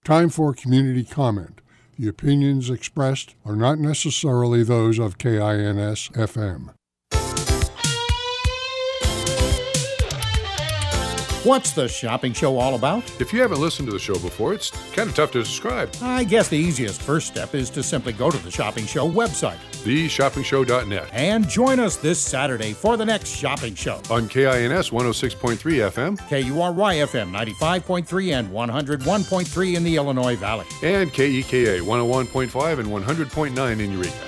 Time for community comment. The opinions expressed are not necessarily those of KINS FM. What's the shopping show all about? If you haven't listened to the show before, it's kind of tough to describe. I guess the easiest first step is to simply go to the Shopping Show website, theshoppingshow.net, and join us this Saturday for the next shopping show. On KINS 106.3 FM, KURY FM 95.3 and 101.3 in the Illinois Valley, and KEKA 101.5 and 100.9 in Eureka.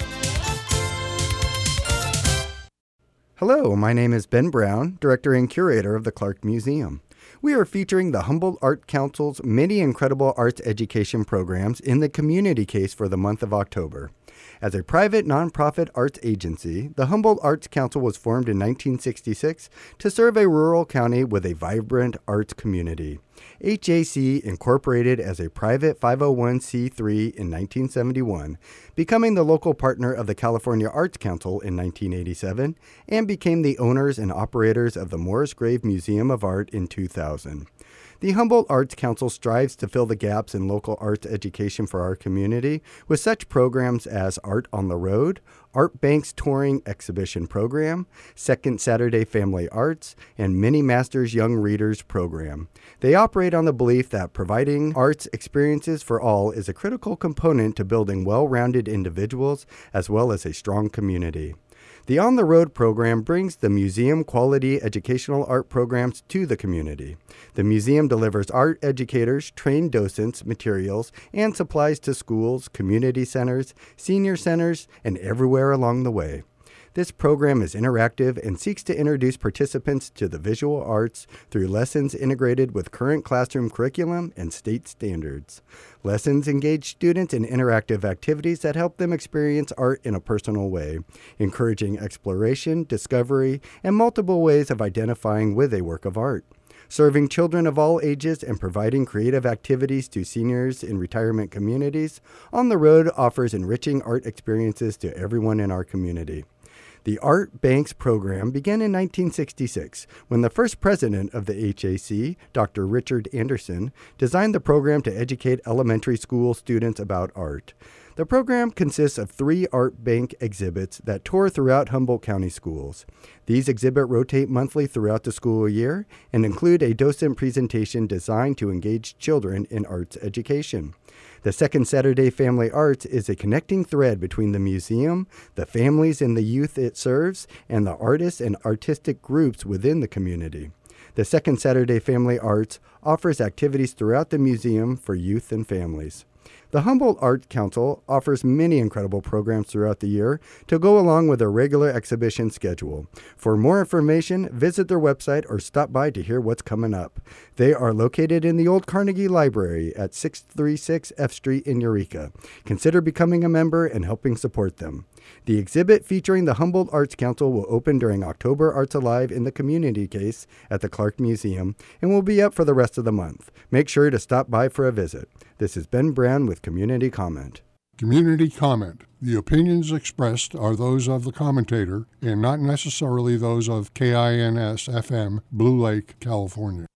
Hello, my name is Ben Brown, Director and Curator of the Clark Museum. We are featuring the Humboldt Art Council's many incredible arts education programs in the community case for the month of October. As a private nonprofit arts agency, the Humboldt Arts Council was formed in 1966 to serve a rural county with a vibrant arts community. HAC incorporated as a private 501c3 in 1971, becoming the local partner of the California Arts Council in 1987, and became the owners and operators of the Morris Grave Museum of Art in 2000. The Humboldt Arts Council strives to fill the gaps in local arts education for our community with such programs as Art on the Road, Art Bank's Touring Exhibition Program, Second Saturday Family Arts, and Mini Masters Young Readers Program. They operate on the belief that providing arts experiences for all is a critical component to building well-rounded individuals as well as a strong community. The On the Road program brings the museum quality educational art programs to the community. The museum delivers art educators, trained docents, materials, and supplies to schools, community centers, senior centers, and everywhere along the way. This program is interactive and seeks to introduce participants to the visual arts through lessons integrated with current classroom curriculum and state standards. Lessons engage students in interactive activities that help them experience art in a personal way, encouraging exploration, discovery, and multiple ways of identifying with a work of art. Serving children of all ages and providing creative activities to seniors in retirement communities, On the Road offers enriching art experiences to everyone in our community. The Art Banks program began in 1966 when the first president of the HAC, Dr. Richard Anderson, designed the program to educate elementary school students about art. The program consists of 3 Art Bank exhibits that tour throughout Humboldt County schools. These exhibits rotate monthly throughout the school year and include a docent presentation designed to engage children in arts education. The Second Saturday Family Arts is a connecting thread between the museum, the families and the youth it serves, and the artists and artistic groups within the community. The Second Saturday Family Arts offers activities throughout the museum for youth and families. The Humboldt Art Council offers many incredible programs throughout the year to go along with their regular exhibition schedule. For more information, visit their website or stop by to hear what's coming up. They are located in the Old Carnegie Library at 636 F Street in Eureka. Consider becoming a member and helping support them. The exhibit featuring the Humboldt Arts Council will open during October Arts Alive in the community case at the Clark Museum and will be up for the rest of the month. Make sure to stop by for a visit. This is Ben Brown with Community Comment. Community comment. The opinions expressed are those of the commentator and not necessarily those of KINS FM, Blue Lake, California.